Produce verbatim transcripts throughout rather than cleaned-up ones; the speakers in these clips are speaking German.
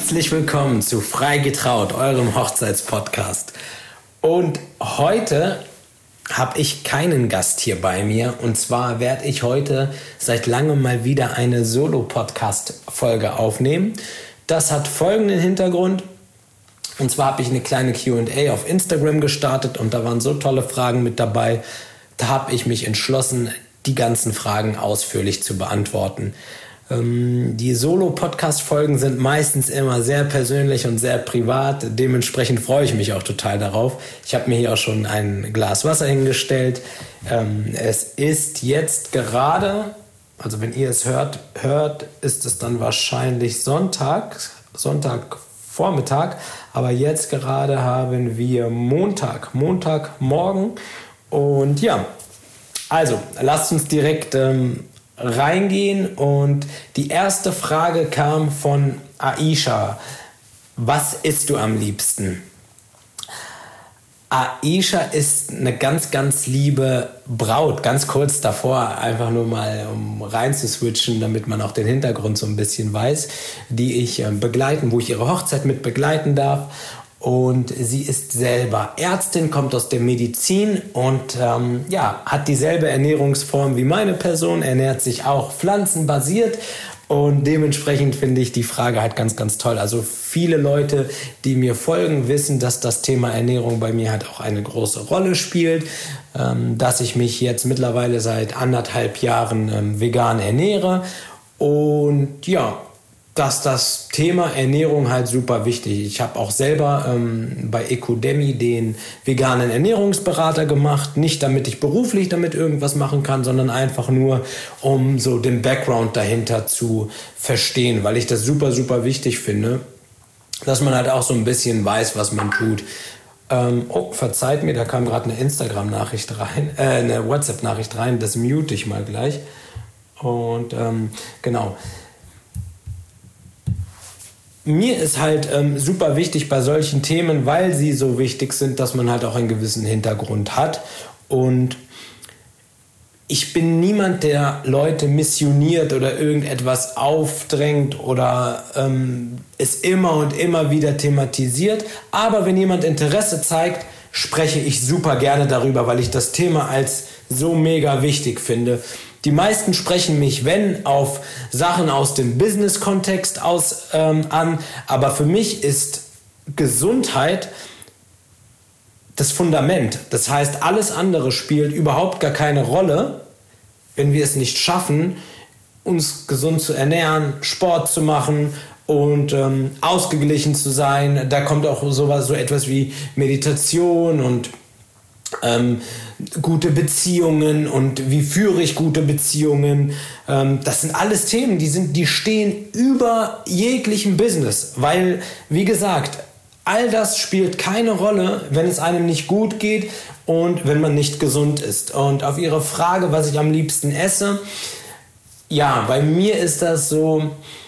Herzlich willkommen zu Frei getraut, eurem Hochzeitspodcast. Und heute habe ich keinen Gast hier bei mir. Und zwar werde ich heute seit langem mal wieder eine Solo-Podcast-Folge aufnehmen. Das hat folgenden Hintergrund. Und zwar habe ich eine kleine Q und A auf Instagram gestartet und da waren so tolle Fragen mit dabei. Da habe ich mich entschlossen, die ganzen Fragen ausführlich zu beantworten. Die Solo-Podcast-Folgen sind meistens immer sehr persönlich und sehr privat. Dementsprechend freue ich mich auch total darauf. Ich habe mir hier auch schon ein Glas Wasser hingestellt. Es ist jetzt gerade, also wenn ihr es hört, hört, ist es dann wahrscheinlich Sonntag, Sonntagvormittag. Aber jetzt gerade haben wir Montag, Montagmorgen. Und ja, also lasst uns direkt ähm, reingehen und die erste Frage kam von Aisha. Was isst du am liebsten? Aisha ist eine ganz, ganz liebe Braut. Ganz kurz davor, einfach nur mal um rein zu switchen, damit man auch den Hintergrund so ein bisschen weiß, die ich begleiten, wo ich ihre Hochzeit mit begleiten darf. Und sie ist selber Ärztin, kommt aus der Medizin und ähm, ja, hat dieselbe Ernährungsform wie meine Person, ernährt sich auch pflanzenbasiert und dementsprechend finde ich die Frage halt ganz, ganz toll. Also viele Leute, die mir folgen, wissen, dass das Thema Ernährung bei mir halt auch eine große Rolle spielt, ähm, dass ich mich jetzt mittlerweile seit anderthalb Jahren ähm, vegan ernähre und ja, dass das Thema Ernährung halt super wichtig ist. Ich habe auch selber ähm, bei Ecodemy den veganen Ernährungsberater gemacht. Nicht damit ich beruflich damit irgendwas machen kann, sondern einfach nur, um so den Background dahinter zu verstehen, weil ich das super, super wichtig finde, dass man halt auch so ein bisschen weiß, was man tut. Ähm, oh, verzeiht mir, da kam gerade eine Instagram-Nachricht rein, äh, eine WhatsApp-Nachricht rein, das mute ich mal gleich. Und ähm, genau. Mir ist halt ähm, super wichtig bei solchen Themen, weil sie so wichtig sind, dass man halt auch einen gewissen Hintergrund hat. Und ich bin niemand, der Leute missioniert oder irgendetwas aufdrängt oder ähm, es immer und immer wieder thematisiert. Aber wenn jemand Interesse zeigt, spreche ich super gerne darüber, weil ich das Thema als so mega wichtig finde. Die meisten sprechen mich, wenn, auf Sachen aus dem Business-Kontext aus, ähm, an. Aber für mich ist Gesundheit das Fundament. Das heißt, alles andere spielt überhaupt gar keine Rolle, wenn wir es nicht schaffen, uns gesund zu ernähren, Sport zu machen und ähm, ausgeglichen zu sein. Da kommt auch sowas, so etwas wie Meditation und Ähm, gute Beziehungen und wie führe ich gute Beziehungen. Ähm, das sind alles Themen, die sind, die stehen über jeglichem Business, weil, wie gesagt, all das spielt keine Rolle, wenn es einem nicht gut geht und wenn man nicht gesund ist. Und auf Ihre Frage, was ich am liebsten esse, ja, bei mir ist das so,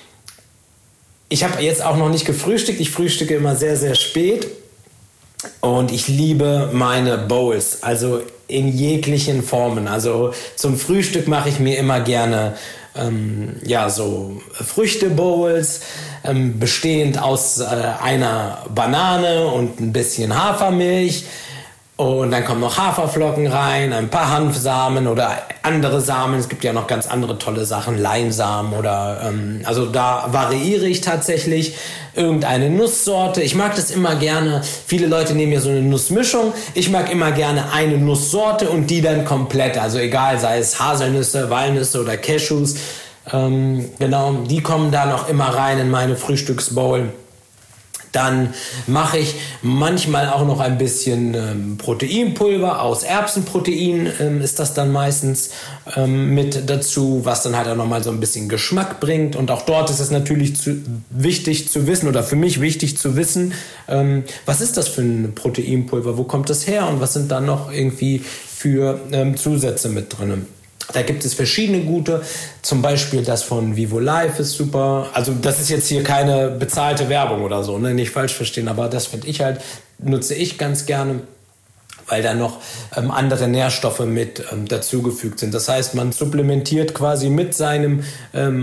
ich habe jetzt auch noch nicht gefrühstückt, ich frühstücke immer sehr, sehr spät. Und ich liebe meine Bowls, also in jeglichen Formen. Also zum Frühstück mache ich mir immer gerne ähm, ja, so Früchte-Bowls, ähm, bestehend aus äh, einer Banane und ein bisschen Hafermilch. Und dann kommen noch Haferflocken rein, ein paar Hanfsamen oder andere Samen. Es gibt ja noch ganz andere tolle Sachen, Leinsamen oder ähm, also da variiere ich tatsächlich irgendeine Nusssorte. Ich mag das immer gerne. Viele Leute nehmen ja so eine Nussmischung. Ich mag immer gerne eine Nusssorte und die dann komplett. Also egal, sei es Haselnüsse, Walnüsse oder Cashews. Ähm, genau, die kommen da noch immer rein in meine Frühstücksbowl. Dann mache ich manchmal auch noch ein bisschen ähm, Proteinpulver aus Erbsenprotein, ähm, ist das dann meistens ähm, mit dazu, was dann halt auch nochmal so ein bisschen Geschmack bringt. Und auch dort ist es natürlich zu, wichtig zu wissen oder für mich wichtig zu wissen, ähm, was ist das für ein Proteinpulver, wo kommt das her und was sind da noch irgendwie für ähm, Zusätze mit drin. Da gibt es verschiedene gute, zum Beispiel das von Vivo Life ist super. Also das ist jetzt hier keine bezahlte Werbung oder so, ne? Nicht falsch verstehen, aber das finde ich halt, nutze ich ganz gerne, weil da noch ähm, andere Nährstoffe mit ähm, dazugefügt sind. Das heißt, man supplementiert quasi mit seinem ähm,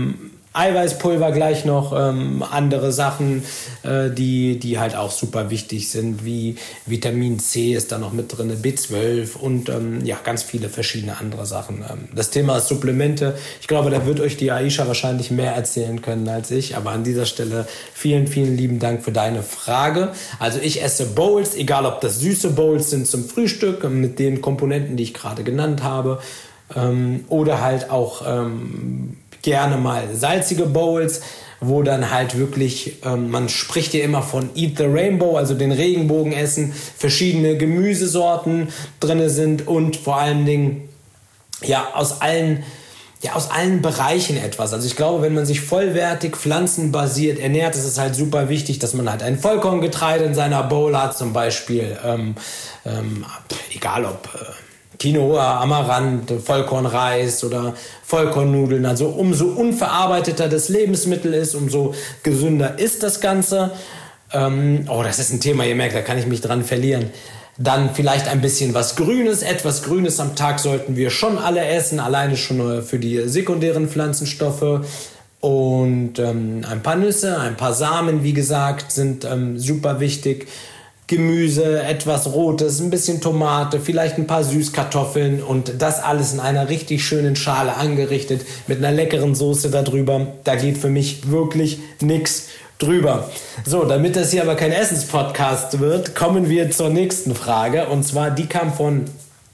Eiweißpulver gleich noch, ähm, andere Sachen, äh, die, die halt auch super wichtig sind, wie Vitamin C ist da noch mit drin, B zwölf und ähm, ja, ganz viele verschiedene andere Sachen. Ähm, das Thema ist Supplemente. Ich glaube, da wird euch die Aisha wahrscheinlich mehr erzählen können als ich, aber an dieser Stelle vielen, vielen lieben Dank für deine Frage. Also ich esse Bowls, egal ob das süße Bowls sind zum Frühstück, mit den Komponenten, die ich gerade genannt habe, ähm, oder halt auch ähm, gerne mal salzige Bowls, wo dann halt wirklich, ähm, man spricht hier immer von Eat the Rainbow, also den Regenbogen essen, verschiedene Gemüsesorten drin sind und vor allen Dingen ja aus allen, ja, aus allen Bereichen etwas. Also ich glaube, wenn man sich vollwertig pflanzenbasiert ernährt, ist es halt super wichtig, dass man halt ein Vollkorngetreide in seiner Bowl hat, zum Beispiel, ähm, ähm, egal ob äh, Quinoa, Amaranth, Vollkornreis oder Vollkornnudeln. Also umso unverarbeiteter das Lebensmittel ist, umso gesünder ist das Ganze. Ähm, oh, das ist ein Thema, ihr merkt, da kann ich mich dran verlieren. Dann vielleicht ein bisschen was Grünes. Etwas Grünes am Tag sollten wir schon alle essen, alleine schon für die sekundären Pflanzenstoffe. Und ähm, ein paar Nüsse, ein paar Samen, wie gesagt, sind ähm, super wichtig. Gemüse, etwas Rotes, ein bisschen Tomate, vielleicht ein paar Süßkartoffeln und das alles in einer richtig schönen Schale angerichtet mit einer leckeren Soße darüber. Da geht für mich wirklich nichts drüber. So, damit das hier aber kein Essenspodcast wird, kommen wir zur nächsten Frage. Und zwar, die kam von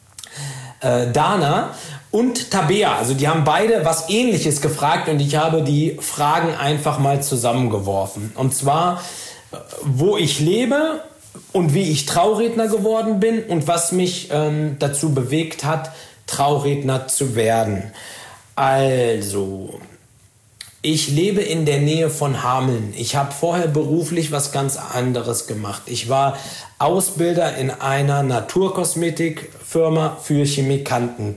äh, Dana und Tabea. Also die haben beide was Ähnliches gefragt und ich habe die Fragen einfach mal zusammengeworfen. Und zwar, wo ich lebe und wie ich Trauredner geworden bin und was mich ähm, dazu bewegt hat, Trauredner zu werden. Also, ich lebe in der Nähe von Hameln. Ich habe vorher beruflich was ganz anderes gemacht. Ich war Ausbilder in einer Naturkosmetikfirma für Chemikanten.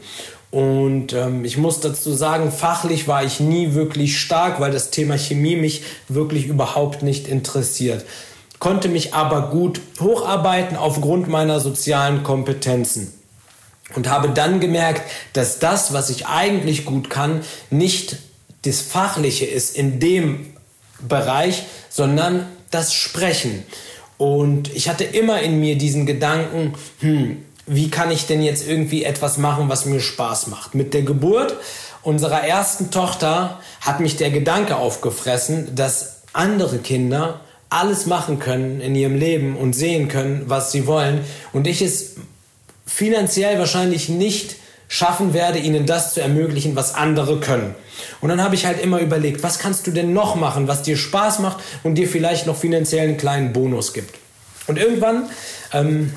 Und ähm, ich muss dazu sagen, fachlich war ich nie wirklich stark, weil das Thema Chemie mich wirklich überhaupt nicht interessiert. Konnte mich aber gut hocharbeiten aufgrund meiner sozialen Kompetenzen. Und habe dann gemerkt, dass das, was ich eigentlich gut kann, nicht das Fachliche ist in dem Bereich, sondern das Sprechen. Und ich hatte immer in mir diesen Gedanken, hm, wie kann ich denn jetzt irgendwie etwas machen, was mir Spaß macht? Mit der Geburt unserer ersten Tochter hat mich der Gedanke aufgefressen, dass andere Kinder alles machen können in ihrem Leben und sehen können, was sie wollen. Und ich es finanziell wahrscheinlich nicht schaffen werde, ihnen das zu ermöglichen, was andere können. Und dann habe ich halt immer überlegt, was kannst du denn noch machen, was dir Spaß macht und dir vielleicht noch finanziell einen kleinen Bonus gibt. Und irgendwann ähm,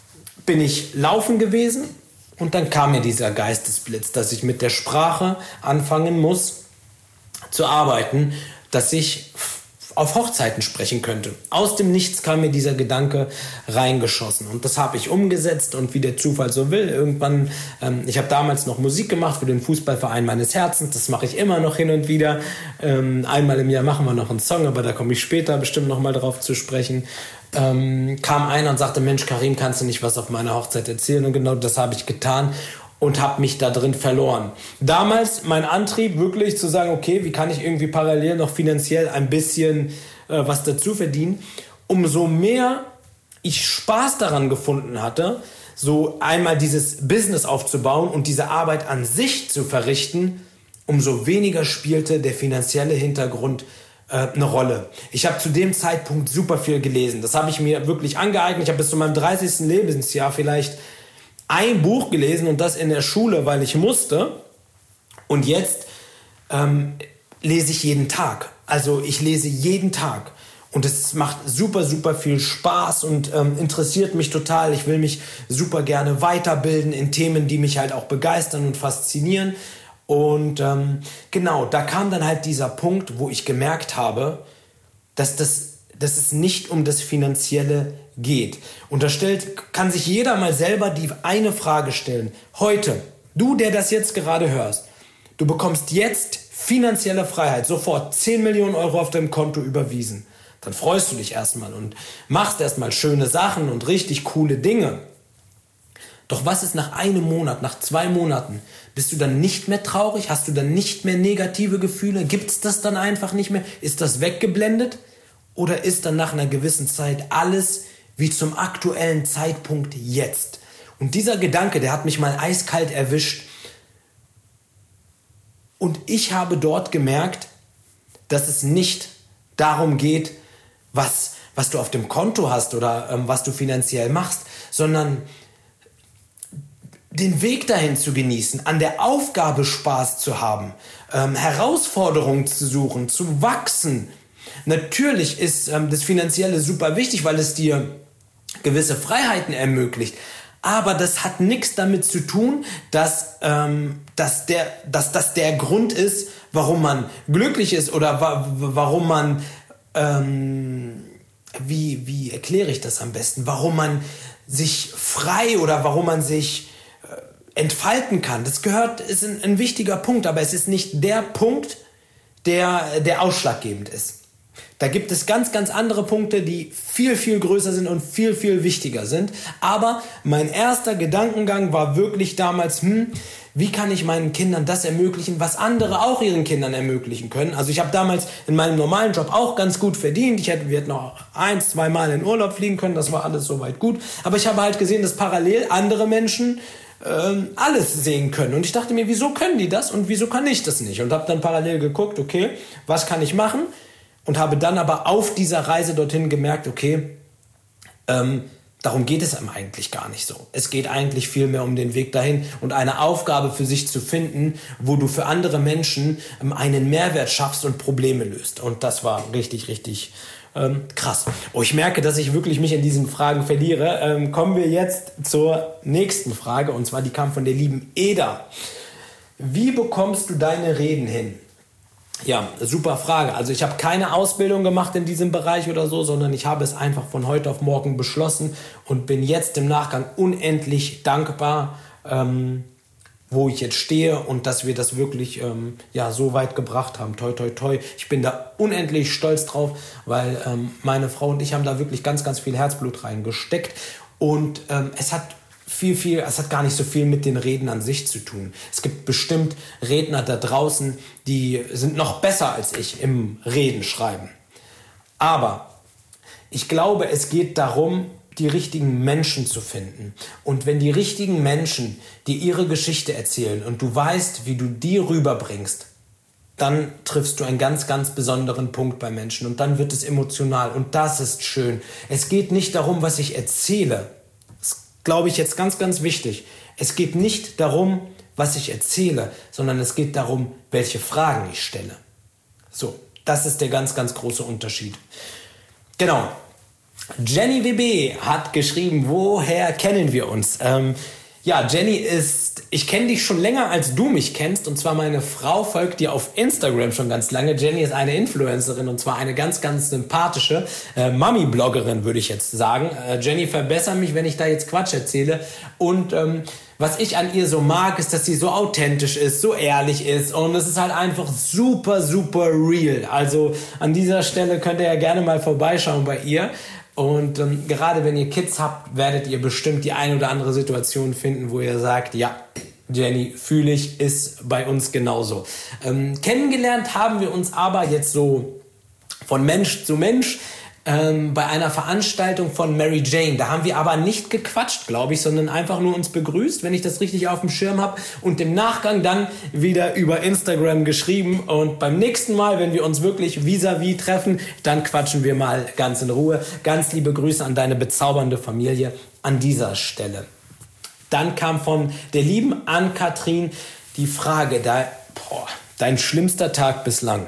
bin ich laufen gewesen und dann kam mir dieser Geistesblitz, dass ich mit der Sprache anfangen muss zu arbeiten, dass ich auf Hochzeiten sprechen könnte. Aus dem Nichts kam mir dieser Gedanke reingeschossen und das habe ich umgesetzt und wie der Zufall so will, irgendwann, ähm, ich habe damals noch Musik gemacht für den Fußballverein meines Herzens, das mache ich immer noch hin und wieder. Ähm, einmal im Jahr machen wir noch einen Song, aber da komme ich später bestimmt noch mal drauf zu sprechen. Ähm, kam einer und sagte, Mensch Karim, kannst du nicht was auf meiner Hochzeit erzählen? Und genau das habe ich getan und habe mich da drin verloren. Damals mein Antrieb wirklich zu sagen, okay, wie kann ich irgendwie parallel noch finanziell ein bisschen äh, was dazu verdienen? Umso mehr ich Spaß daran gefunden hatte, so einmal dieses Business aufzubauen und diese Arbeit an sich zu verrichten, umso weniger spielte der finanzielle Hintergrund äh, eine Rolle. Ich habe zu dem Zeitpunkt super viel gelesen. Das habe ich mir wirklich angeeignet. Ich habe bis zu meinem dreißigsten Lebensjahr vielleicht ein Buch gelesen und das in der Schule, weil ich musste. Und jetzt ähm, lese ich jeden Tag. Also ich lese jeden Tag. Und es macht super, super viel Spaß und ähm, interessiert mich total. Ich will mich super gerne weiterbilden in Themen, die mich halt auch begeistern und faszinieren. Und ähm, genau, da kam dann halt dieser Punkt, wo ich gemerkt habe, dass das dass es nicht um das Finanzielle geht. Und da stellt, kann sich jeder mal selber die eine Frage stellen. Heute, du, der das jetzt gerade hörst, du bekommst jetzt finanzielle Freiheit, sofort zehn Millionen Euro auf deinem Konto überwiesen. Dann freust du dich erstmal und machst erstmal schöne Sachen und richtig coole Dinge. Doch was ist nach einem Monat, nach zwei Monaten? Bist du dann nicht mehr traurig? Hast du dann nicht mehr negative Gefühle? Gibt es das dann einfach nicht mehr? Ist das weggeblendet? Oder ist dann nach einer gewissen Zeit alles wie zum aktuellen Zeitpunkt jetzt? Und dieser Gedanke, der hat mich mal eiskalt erwischt. Und ich habe dort gemerkt, dass es nicht darum geht, was, was du auf dem Konto hast oder ähm, was du finanziell machst, sondern den Weg dahin zu genießen, an der Aufgabe Spaß zu haben, ähm, Herausforderungen zu suchen, zu wachsen. Natürlich ist ähm, das Finanzielle super wichtig, weil es dir gewisse Freiheiten ermöglicht. Aber das hat nichts damit zu tun, dass, ähm, dass, der, dass das der Grund ist, warum man glücklich ist oder wa- warum man, ähm, wie, wie erkläre ich das am besten, warum man sich frei oder warum man sich entfalten kann. Das gehört, ist ein, ein wichtiger Punkt, aber es ist nicht der Punkt, der, der ausschlaggebend ist. Da gibt es ganz, ganz andere Punkte, die viel, viel größer sind und viel, viel wichtiger sind. Aber mein erster Gedankengang war wirklich damals, hm, wie kann ich meinen Kindern das ermöglichen, was andere auch ihren Kindern ermöglichen können. Also ich habe damals in meinem normalen Job auch ganz gut verdient. Ich hätte, wir hätten noch eins, zwei Mal in Urlaub fliegen können, das war alles soweit gut. Aber ich habe halt gesehen, dass parallel andere Menschen ähm, alles sehen können. Und ich dachte mir, wieso können die das und wieso kann ich das nicht? Und habe dann parallel geguckt, okay, was kann ich machen? Und habe dann aber auf dieser Reise dorthin gemerkt, okay, ähm, darum geht es einem eigentlich gar nicht so. Es geht eigentlich viel mehr um den Weg dahin und eine Aufgabe für sich zu finden, wo du für andere Menschen ähm, einen Mehrwert schaffst und Probleme löst. Und das war richtig, richtig ähm, krass. Oh, ich merke, dass ich wirklich mich in diesen Fragen verliere. Ähm, kommen wir jetzt zur nächsten Frage, und zwar die kam von der lieben Eda. Wie bekommst du deine Reden hin? Ja, super Frage. Also ich habe keine Ausbildung gemacht in diesem Bereich oder so, sondern ich habe es einfach von heute auf morgen beschlossen und bin jetzt im Nachgang unendlich dankbar, ähm, wo ich jetzt stehe und dass wir das wirklich ähm, ja, so weit gebracht haben. Toi, toi, toi. Ich bin da unendlich stolz drauf, weil ähm, meine Frau und ich haben da wirklich ganz, ganz viel Herzblut reingesteckt und ähm, es hat viel, viel, es hat gar nicht so viel mit den Reden an sich zu tun. Es gibt bestimmt Redner da draußen, die sind noch besser als ich im Reden schreiben. Aber ich glaube, es geht darum, die richtigen Menschen zu finden. Und wenn die richtigen Menschen dir ihre Geschichte erzählen und du weißt, wie du die rüberbringst, dann triffst du einen ganz, ganz besonderen Punkt bei Menschen und dann wird es emotional und das ist schön. Es geht nicht darum, was ich erzähle. Glaube ich jetzt ganz, ganz wichtig. Es geht nicht darum, was ich erzähle, sondern es geht darum, welche Fragen ich stelle. So, das ist der ganz, ganz große Unterschied. Genau. Jenny W B hat geschrieben, woher kennen wir uns? Ähm, ja, Jenny ist, ich kenne dich schon länger, als du mich kennst. Und zwar meine Frau folgt dir auf Instagram schon ganz lange. Jenny ist eine Influencerin und zwar eine ganz, ganz sympathische äh, Mami-Bloggerin, würde ich jetzt sagen. Äh, Jenny, verbessere mich, wenn ich da jetzt Quatsch erzähle. Und ähm, was ich an ihr so mag, ist, dass sie so authentisch ist, so ehrlich ist. Und es ist halt einfach super, super real. Also an dieser Stelle könnt ihr ja gerne mal vorbeischauen bei ihr. Und ähm, gerade wenn ihr Kids habt, werdet ihr bestimmt die ein oder andere Situation finden, wo ihr sagt, ja, Jenny, fühle ich, ist bei uns genauso. Ähm, kennengelernt haben wir uns aber jetzt so von Mensch zu Mensch ähm, bei einer Veranstaltung von Mary Jane. Da haben wir aber nicht gequatscht, glaube ich, sondern einfach nur uns begrüßt, wenn ich das richtig auf dem Schirm habe. Und im Nachgang dann wieder über Instagram geschrieben. Und beim nächsten Mal, wenn wir uns wirklich vis-à-vis treffen, dann quatschen wir mal ganz in Ruhe. Ganz liebe Grüße an deine bezaubernde Familie an dieser Stelle. Dann kam von der lieben Ann-Kathrin die Frage, da, boah, dein schlimmster Tag bislang.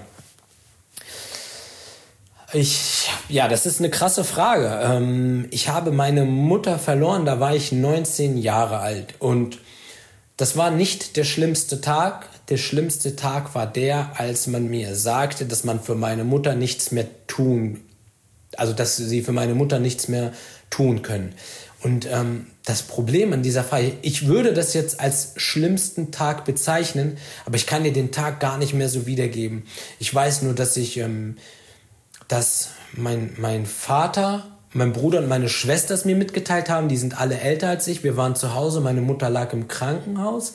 Ich, ja, das ist eine krasse Frage. Ähm, ich habe meine Mutter verloren, da war ich neunzehn Jahre alt. Und das war nicht der schlimmste Tag. Der schlimmste Tag war der, als man mir sagte, dass man für meine Mutter nichts mehr tun, also dass sie für meine Mutter nichts mehr tun können. Und ähm, das Problem an dieser Frage, ich würde das jetzt als schlimmsten Tag bezeichnen, aber ich kann dir den Tag gar nicht mehr so wiedergeben. Ich weiß nur, dass ich, ähm, dass mein, mein Vater mein Bruder und meine Schwester es mir mitgeteilt haben. Die sind alle älter als ich. Wir waren zu Hause, meine Mutter lag im Krankenhaus.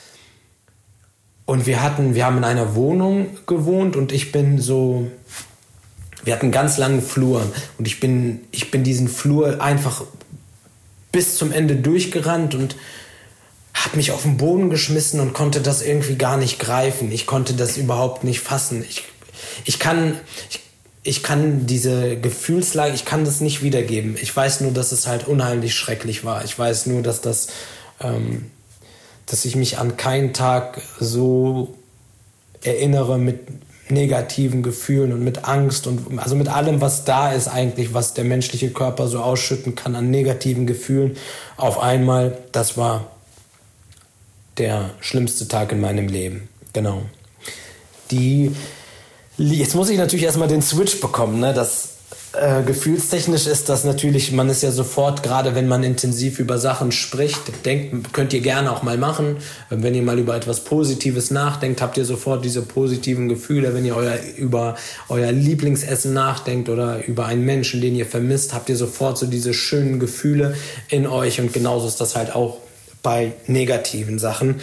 Und wir hatten, wir haben in einer Wohnung gewohnt und ich bin so, wir hatten einen ganz langen Flur und ich bin, ich bin diesen Flur einfach bis zum Ende durchgerannt und habe mich auf den Boden geschmissen und konnte das irgendwie gar nicht greifen. Ich konnte das überhaupt nicht fassen. Ich, ich kann, ich, ich kann diese Gefühlslage, ich kann das nicht wiedergeben. Ich weiß nur, dass es halt unheimlich schrecklich war. Ich weiß nur, dass das, ähm, dass ich mich an keinen Tag so erinnere mit negativen Gefühlen und mit Angst und also mit allem, was da ist eigentlich, was der menschliche Körper so ausschütten kann an negativen Gefühlen. Auf einmal, das war der schlimmste Tag in meinem Leben. Genau. Die, jetzt muss ich natürlich erstmal den Switch bekommen, ne? Das Äh, gefühlstechnisch ist das natürlich, man ist ja sofort, gerade wenn man intensiv über Sachen spricht, denkt, könnt ihr gerne auch mal machen. Wenn ihr mal über etwas Positives nachdenkt, habt ihr sofort diese positiven Gefühle. Wenn ihr euer, über euer Lieblingsessen nachdenkt oder über einen Menschen, den ihr vermisst, habt ihr sofort so diese schönen Gefühle in euch. Und genauso ist das halt auch bei negativen Sachen.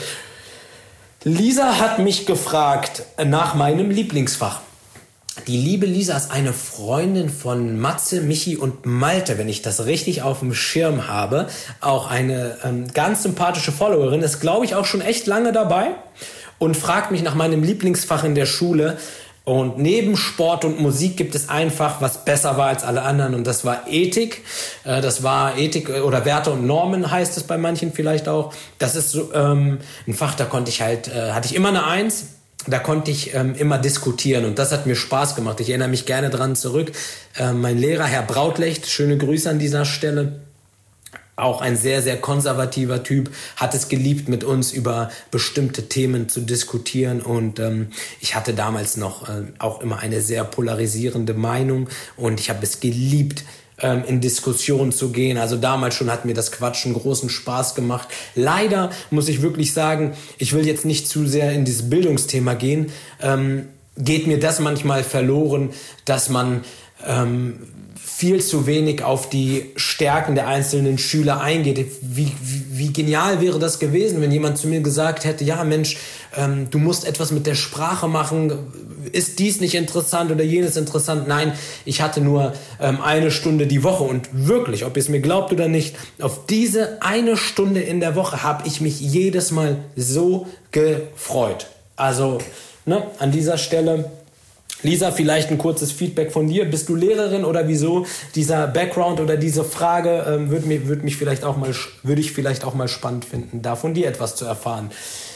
Lisa hat mich gefragt nach meinem Lieblingsfach. Die liebe Lisa ist eine Freundin von Matze, Michi und Malte, wenn ich das richtig auf dem Schirm habe. Auch eine ähm, ganz sympathische Followerin, ist, glaube ich, auch schon echt lange dabei und fragt mich nach meinem Lieblingsfach in der Schule. Und neben Sport und Musik gibt es ein Fach, was besser war als alle anderen, und das war Ethik. Äh, das war Ethik oder Werte und Normen, heißt es bei manchen vielleicht auch. Das ist so ähm, ein Fach, da konnte ich halt, äh, hatte ich immer eine Eins. Da konnte ich ähm, immer diskutieren und das hat mir Spaß gemacht. Ich erinnere mich gerne dran zurück. Äh, mein Lehrer, Herr Brautlecht, schöne Grüße an dieser Stelle, auch ein sehr, sehr konservativer Typ, hat es geliebt, mit uns über bestimmte Themen zu diskutieren. Und ähm, ich hatte damals noch äh, auch immer eine sehr polarisierende Meinung und ich habe es geliebt, in Diskussionen zu gehen. Also damals schon hat mir das Quatschen großen Spaß gemacht. Leider muss ich wirklich sagen, ich will jetzt nicht zu sehr in dieses Bildungsthema gehen, ähm, geht mir das manchmal verloren, dass man ähm, viel zu wenig auf die Stärken der einzelnen Schüler eingeht. Wie, wie, wie genial wäre das gewesen, wenn jemand zu mir gesagt hätte, ja Mensch, ähm, du musst etwas mit der Sprache machen, ist dies nicht interessant oder jenes interessant? Nein, ich hatte nur ähm, eine Stunde die Woche und wirklich, ob ihr es mir glaubt oder nicht, auf diese eine Stunde in der Woche habe ich mich jedes Mal so gefreut. Also ne, an dieser Stelle, Lisa, vielleicht ein kurzes Feedback von dir. Bist du Lehrerin oder wieso? Dieser Background oder diese Frage ähm, würde mich, würd mich vielleicht auch mal, würde ich vielleicht auch mal spannend finden, da von dir etwas zu erfahren.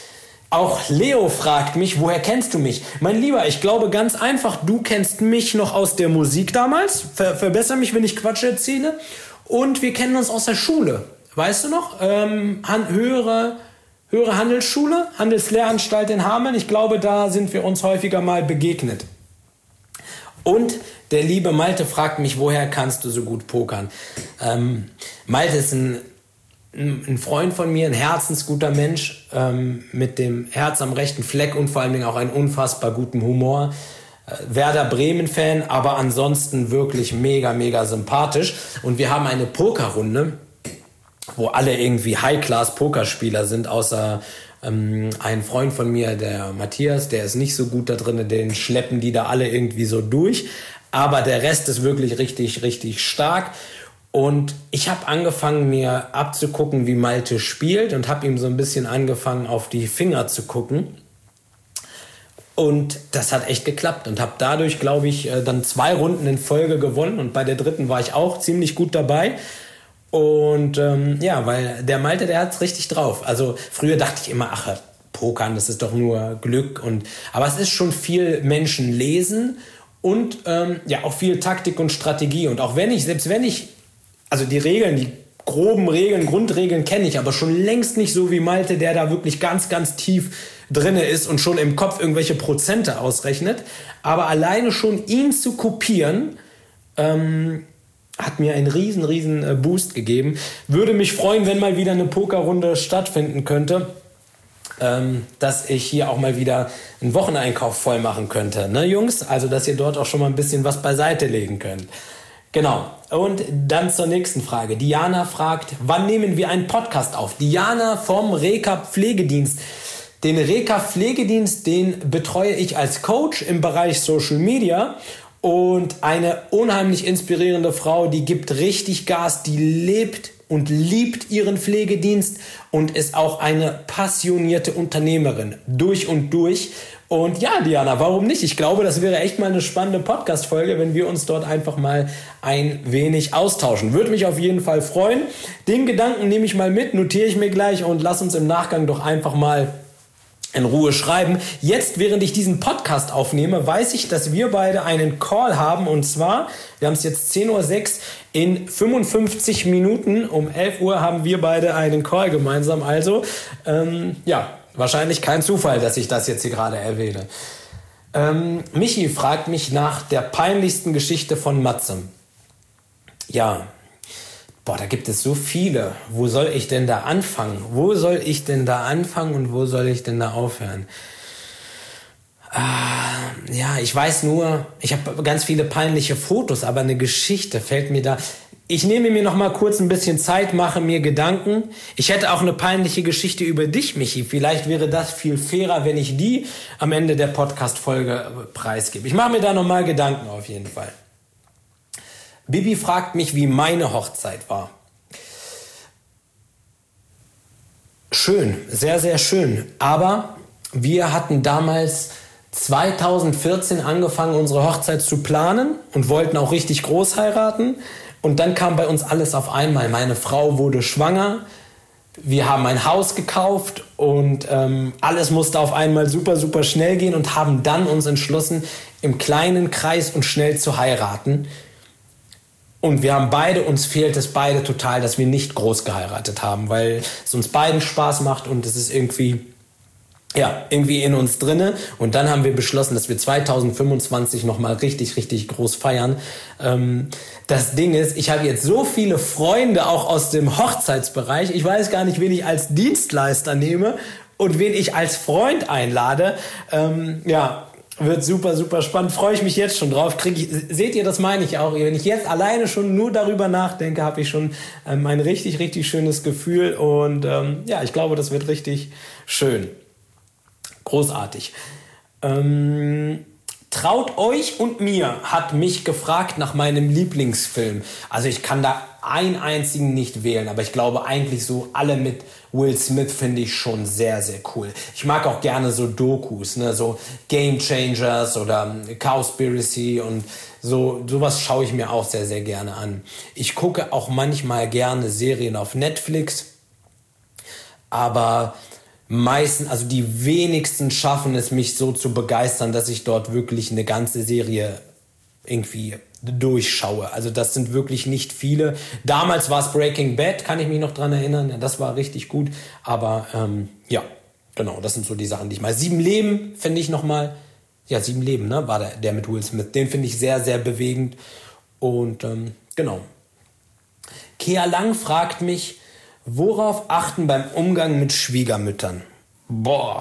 Auch Leo fragt mich, woher kennst du mich? Mein Lieber, ich glaube ganz einfach, du kennst mich noch aus der Musik damals. Ver- verbessere mich, wenn ich Quatsch erzähle. Und wir kennen uns aus der Schule. Weißt du noch? Ähm, Han- höhere, höhere Handelsschule, Handelslehranstalt in Hameln. Ich glaube, da sind wir uns häufiger mal begegnet. Und der liebe Malte fragt mich, woher kannst du so gut pokern? Ähm, Malte ist ein, ein Freund von mir, ein herzensguter Mensch, ähm, mit dem Herz am rechten Fleck und vor allen Dingen auch einen unfassbar guten Humor. Äh, Werder Bremen-Fan, aber ansonsten wirklich mega, mega sympathisch. Und wir haben eine Pokerrunde, wo alle irgendwie High-Class-Pokerspieler sind, außer ähm, ein Freund von mir, der Matthias, der ist nicht so gut da drin, den schleppen die da alle irgendwie so durch. Aber der Rest ist wirklich richtig, richtig stark. Und ich habe angefangen, mir abzugucken, wie Malte spielt und habe ihm so ein bisschen angefangen, auf die Finger zu gucken. Und das hat echt geklappt und habe dadurch, glaube ich, dann zwei Runden in Folge gewonnen. Und bei der dritten war ich auch ziemlich gut dabei. Und ähm, ja, weil der Malte, der hat's richtig drauf. Also früher dachte ich immer, ach, Pokern, das ist doch nur Glück. Und aber es ist schon viel Menschen lesen und ähm, ja auch viel Taktik und Strategie. Und auch wenn ich, selbst wenn ich, also die Regeln, die groben Regeln, Grundregeln kenne ich, aber schon längst nicht so wie Malte, der da wirklich ganz, ganz tief drinne ist und schon im Kopf irgendwelche Prozente ausrechnet. Aber alleine schon ihn zu kopieren, ähm, hat mir einen riesen, riesen Boost gegeben. Würde mich freuen, wenn mal wieder eine Pokerrunde stattfinden könnte, ähm, dass ich hier auch mal wieder einen Wocheneinkauf voll machen könnte, ne Jungs? Also, dass ihr dort auch schon mal ein bisschen was beiseite legen könnt. Genau. und dann zur nächsten Frage. Diana fragt, wann nehmen wir einen Podcast auf? Diana vom Reka Pflegedienst. Den Reka Pflegedienst, den betreue ich als Coach im Bereich Social Media. Und eine unheimlich inspirierende Frau, die gibt richtig Gas, die lebt und liebt ihren Pflegedienst und ist auch eine passionierte Unternehmerin durch und durch. Und ja, Diana, warum nicht? Ich glaube, das wäre echt mal eine spannende Podcast-Folge, wenn wir uns dort einfach mal ein wenig austauschen. Würde mich auf jeden Fall freuen. Den Gedanken nehme ich mal mit, notiere ich mir gleich und lass uns im Nachgang doch einfach mal in Ruhe schreiben. Jetzt, während ich diesen Podcast aufnehme, weiß ich, dass wir beide einen Call haben. Und zwar, wir haben es jetzt zehn Uhr sechs, in fünfundfünfzig Minuten um elf Uhr haben wir beide einen Call gemeinsam. Also, ähm, ja, wahrscheinlich kein Zufall, dass ich das jetzt hier gerade erwähne. Ähm, Michi fragt mich nach der peinlichsten Geschichte von Matze. Ja, boah, da gibt es so viele. Wo soll ich denn da anfangen? Wo soll ich denn da anfangen und wo soll ich denn da aufhören? Ah, ja, ich weiß nur, ich habe ganz viele peinliche Fotos, aber eine Geschichte fällt mir da... Ich nehme mir noch mal kurz ein bisschen Zeit, mache mir Gedanken. Ich hätte auch eine peinliche Geschichte über dich, Michi. Vielleicht wäre das viel fairer, wenn ich die am Ende der Podcast-Folge preisgebe. Ich mache mir da noch mal Gedanken auf jeden Fall. Bibi fragt mich, wie meine Hochzeit war. Schön, sehr, sehr schön. Aber wir hatten damals zweitausendvierzehn angefangen, unsere Hochzeit zu planen und wollten auch richtig groß heiraten. Und dann kam bei uns alles auf einmal. Meine Frau wurde schwanger. Wir haben ein Haus gekauft und ähm, alles musste auf einmal super, super schnell gehen und haben dann uns entschlossen, im kleinen Kreis und schnell zu heiraten. Und wir haben beide, uns fehlt es beide total, dass wir nicht groß geheiratet haben, weil es uns beiden Spaß macht und es ist irgendwie, ja, irgendwie in uns drinne. Und dann haben wir beschlossen, dass wir zweitausendfünfundzwanzig nochmal richtig, richtig groß feiern. Ähm, das Ding ist, ich habe jetzt so viele Freunde auch aus dem Hochzeitsbereich. Ich weiß gar nicht, wen ich als Dienstleister nehme und wen ich als Freund einlade. Ähm, ja, wird super, super spannend. Freue ich mich jetzt schon drauf. Krieg ich, seht ihr, das meine ich auch. Wenn ich jetzt alleine schon nur darüber nachdenke, habe ich schon ähm, ein richtig, richtig schönes Gefühl. Und ähm, ja, ich glaube, das wird richtig schön. Großartig. Ähm, Traut euch und mir hat mich gefragt nach meinem Lieblingsfilm. Also ich kann da einen einzigen nicht wählen, aber ich glaube eigentlich so alle mit Will Smith finde ich schon sehr, sehr cool. Ich mag auch gerne so Dokus, ne, so Game Changers oder Cowspiracy und so, sowas schaue ich mir auch sehr, sehr gerne an. Ich gucke auch manchmal gerne Serien auf Netflix, aber meisten, also die wenigsten schaffen es, mich so zu begeistern, dass ich dort wirklich eine ganze Serie irgendwie durchschaue. Also das sind wirklich nicht viele. Damals war es Breaking Bad, kann ich mich noch dran erinnern. Ja, das war richtig gut. Aber ähm, ja, genau, das sind so die Sachen, die ich mal... Sieben Leben finde ich nochmal... Ja, Sieben Leben, ne, war der, der mit Will Smith. Den finde ich sehr, sehr bewegend. Und ähm, genau. Kea Lang fragt mich, worauf achten beim Umgang mit Schwiegermüttern? Boah.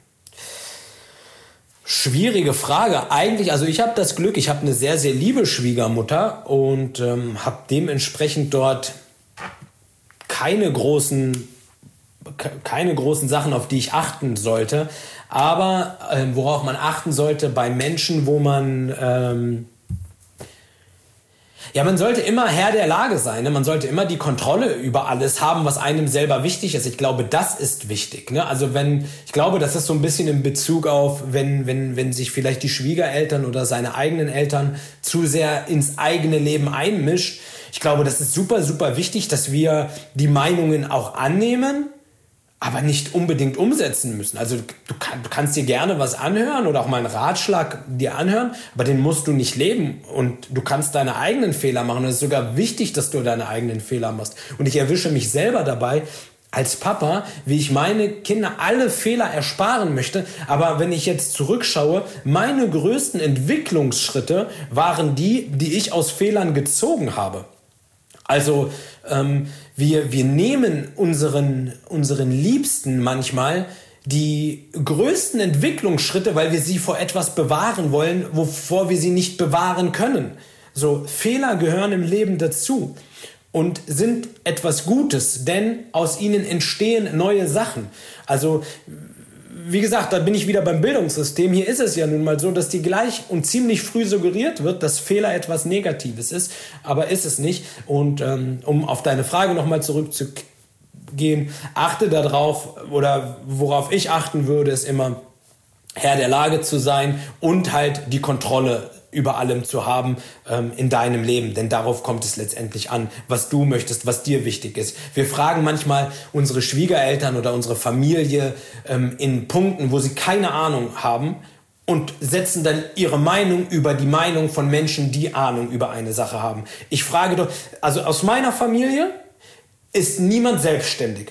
Schwierige Frage. Eigentlich, also ich habe das Glück, ich habe eine sehr, sehr liebe Schwiegermutter und ähm, habe dementsprechend dort keine großen, keine großen Sachen, auf die ich achten sollte. Aber äh, worauf man achten sollte bei Menschen, wo man... Ähm, Ja, man sollte immer Herr der Lage sein. Ne? Man sollte immer die Kontrolle über alles haben, was einem selber wichtig ist. Ich glaube, das ist wichtig. Ne? Also wenn, ich glaube, das ist so ein bisschen in Bezug auf, wenn, wenn, wenn sich vielleicht die Schwiegereltern oder seine eigenen Eltern zu sehr ins eigene Leben einmischen. Ich glaube, das ist super, super wichtig, dass wir die Meinungen auch annehmen, aber nicht unbedingt umsetzen müssen. Also du, kann, du kannst dir gerne was anhören oder auch mal einen Ratschlag dir anhören, aber den musst du nicht leben und du kannst deine eigenen Fehler machen. Und es ist sogar wichtig, dass du deine eigenen Fehler machst. Und ich erwische mich selber dabei, als Papa, wie ich meine Kinder alle Fehler ersparen möchte. Aber wenn ich jetzt zurückschaue, meine größten Entwicklungsschritte waren die, die ich aus Fehlern gezogen habe. Also ähm, wir, wir nehmen unseren, unseren Liebsten manchmal die größten Entwicklungsschritte, weil wir sie vor etwas bewahren wollen, wovor wir sie nicht bewahren können. So, Fehler gehören im Leben dazu und sind etwas Gutes, denn aus ihnen entstehen neue Sachen. Also, wie gesagt, da bin ich wieder beim Bildungssystem. Hier ist es ja nun mal so, dass dir gleich und ziemlich früh suggeriert wird, dass Fehler etwas Negatives ist, aber ist es nicht. Und ähm, um auf deine Frage nochmal zurückzugehen, achte darauf, oder worauf ich achten würde, ist immer, Herr der Lage zu sein und halt die Kontrolle über allem zu haben ähm, in deinem Leben. Denn darauf kommt es letztendlich an, was du möchtest, was dir wichtig ist. Wir fragen manchmal unsere Schwiegereltern oder unsere Familie ähm, in Punkten, wo sie keine Ahnung haben und setzen dann ihre Meinung über die Meinung von Menschen, die Ahnung über eine Sache haben. Ich frage doch, also aus meiner Familie ist niemand selbstständig.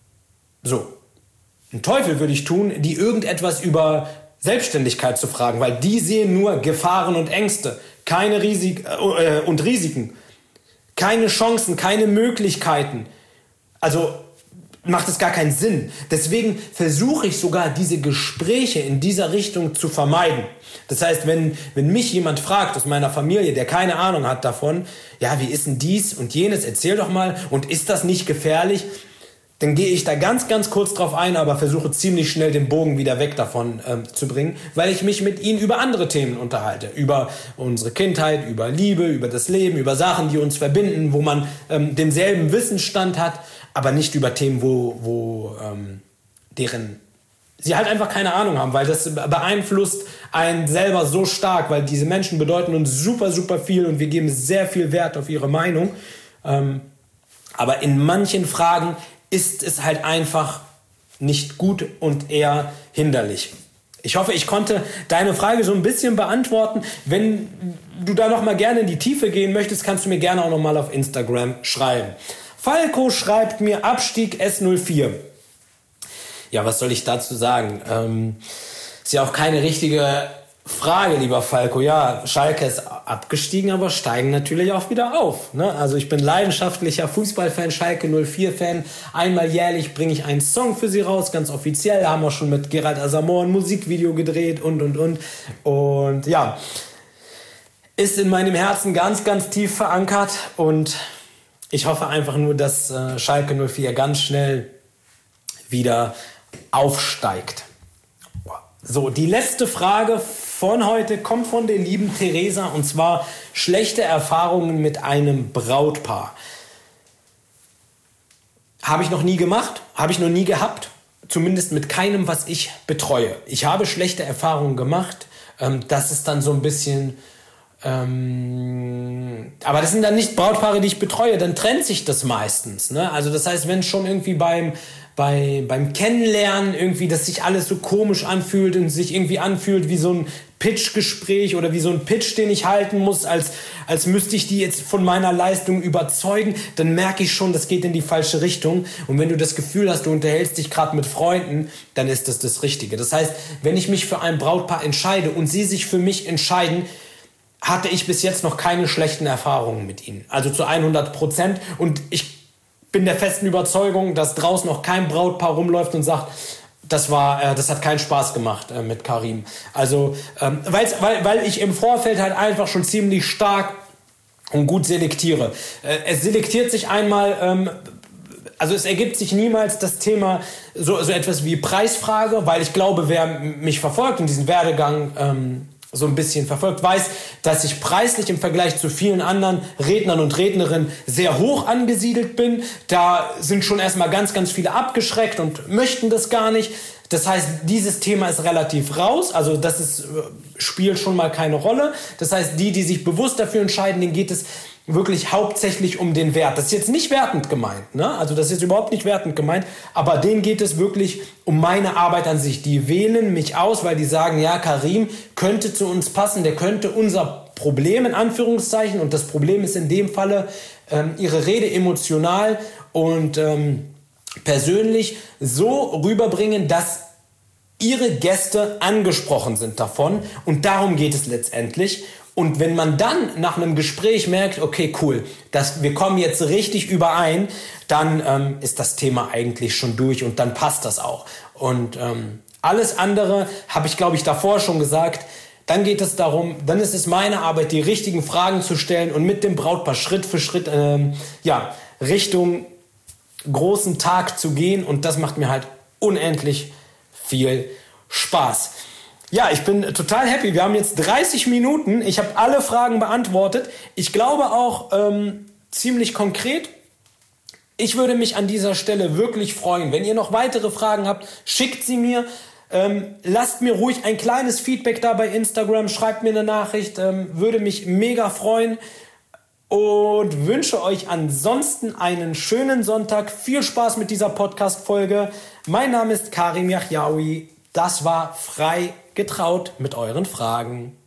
So. Einen Teufel würde ich tun, die irgendetwas über Selbstständigkeit zu fragen, weil die sehen nur Gefahren und Ängste, keine Risik äh, und Risiken, keine Chancen, keine Möglichkeiten. Also macht es gar keinen Sinn. Deswegen versuche ich sogar, diese Gespräche in dieser Richtung zu vermeiden. Das heißt, wenn, wenn mich jemand fragt aus meiner Familie, der keine Ahnung hat davon, ja, wie ist denn dies und jenes, erzähl doch mal, und ist das nicht gefährlich? Dann gehe ich da ganz, ganz kurz drauf ein, aber versuche ziemlich schnell den Bogen wieder weg davon ähm, zu bringen, weil ich mich mit ihnen über andere Themen unterhalte. Über unsere Kindheit, über Liebe, über das Leben, über Sachen, die uns verbinden, wo man ähm, denselben Wissensstand hat, aber nicht über Themen, wo, wo ähm, deren sie halt einfach keine Ahnung haben, weil das beeinflusst einen selber so stark, weil diese Menschen bedeuten uns super, super viel und wir geben sehr viel Wert auf ihre Meinung. Ähm, aber in manchen Fragen ist es halt einfach nicht gut und eher hinderlich. Ich hoffe, ich konnte deine Frage so ein bisschen beantworten. Wenn du da noch mal gerne in die Tiefe gehen möchtest, kannst du mir gerne auch noch mal auf Instagram schreiben. Falco schreibt mir Abstieg S null vier. Ja, was soll ich dazu sagen? Ähm, ist ja auch keine richtige Frage, lieber Falco. Ja, Schalke ist abgestiegen, aber steigen natürlich auch wieder auf. Ne? Also ich bin leidenschaftlicher Fußballfan, Schalke null vier Fan. Einmal jährlich bringe ich einen Song für sie raus, ganz offiziell. Da haben wir schon mit Gerald Asamoah ein Musikvideo gedreht und, und, und. Und ja, ist in meinem Herzen ganz, ganz tief verankert. Und ich hoffe einfach nur, dass äh, Schalke null vier ganz schnell wieder aufsteigt. So, die letzte Frage von heute kommt von der lieben Theresa, und zwar schlechte Erfahrungen mit einem Brautpaar. Habe ich noch nie gemacht, habe ich noch nie gehabt, zumindest mit keinem, was ich betreue. Ich habe schlechte Erfahrungen gemacht, ähm, das ist dann so ein bisschen... Ähm, aber das sind dann nicht Brautpaare, die ich betreue, dann trennt sich das meistens. Ne? Also das heißt, wenn schon irgendwie beim, bei, beim Kennenlernen irgendwie, dass sich alles so komisch anfühlt und sich irgendwie anfühlt wie so ein Pitch-Gespräch oder wie so ein Pitch, den ich halten muss, als, als müsste ich die jetzt von meiner Leistung überzeugen, dann merke ich schon, das geht in die falsche Richtung. Und wenn du das Gefühl hast, du unterhältst dich gerade mit Freunden, dann ist das das Richtige. Das heißt, wenn ich mich für ein Brautpaar entscheide und sie sich für mich entscheiden, hatte ich bis jetzt noch keine schlechten Erfahrungen mit ihnen. Also zu hundert Prozent. Und ich bin der festen Überzeugung, dass draußen noch kein Brautpaar rumläuft und sagt, das war, äh, das hat keinen Spaß gemacht äh, mit Karim. Also, ähm, weil's, weil, weil ich im Vorfeld halt einfach schon ziemlich stark und gut selektiere. Äh, es selektiert sich einmal... Ähm, Also es ergibt sich niemals das Thema so, so etwas wie Preisfrage, weil ich glaube, wer mich verfolgt und diesen Werdegang ähm, so ein bisschen verfolgt, weiß, dass ich preislich im Vergleich zu vielen anderen Rednern und Rednerinnen sehr hoch angesiedelt bin. Da sind schon erstmal ganz, ganz viele abgeschreckt und möchten das gar nicht. Das heißt, dieses Thema ist relativ raus, also das ist, spielt schon mal keine Rolle. Das heißt, die, die sich bewusst dafür entscheiden, denen geht es wirklich hauptsächlich um den Wert. Das ist jetzt nicht wertend gemeint, ne? Also das ist jetzt überhaupt nicht wertend gemeint, aber denen geht es wirklich um meine Arbeit an sich. Die wählen mich aus, weil die sagen, ja, Karim könnte zu uns passen, der könnte unser Problem in Anführungszeichen, und das Problem ist in dem Falle ähm, ihre Rede emotional und ähm, persönlich so rüberbringen, dass ihre Gäste angesprochen sind davon, und darum geht es letztendlich. Und wenn man dann nach einem Gespräch merkt, okay, cool, das, wir kommen jetzt richtig überein, dann ähm, ist das Thema eigentlich schon durch und dann passt das auch. Und ähm, alles andere habe ich, glaube ich, davor schon gesagt, dann geht es darum, dann ist es meine Arbeit, die richtigen Fragen zu stellen und mit dem Brautpaar Schritt für Schritt ähm, ja, Richtung großen Tag zu gehen. Und das macht mir halt unendlich viel Spaß. Ja, ich bin total happy. Wir haben jetzt dreißig Minuten. Ich habe alle Fragen beantwortet. Ich glaube auch ähm, ziemlich konkret. Ich würde mich an dieser Stelle wirklich freuen. Wenn ihr noch weitere Fragen habt, schickt sie mir. Ähm, lasst mir ruhig ein kleines Feedback da bei Instagram. Schreibt mir eine Nachricht. Ähm, würde mich mega freuen. Und wünsche euch ansonsten einen schönen Sonntag. Viel Spaß mit dieser Podcast-Folge. Mein Name ist Karim Yahyaoui. Das war Frei getraut mit euren Fragen.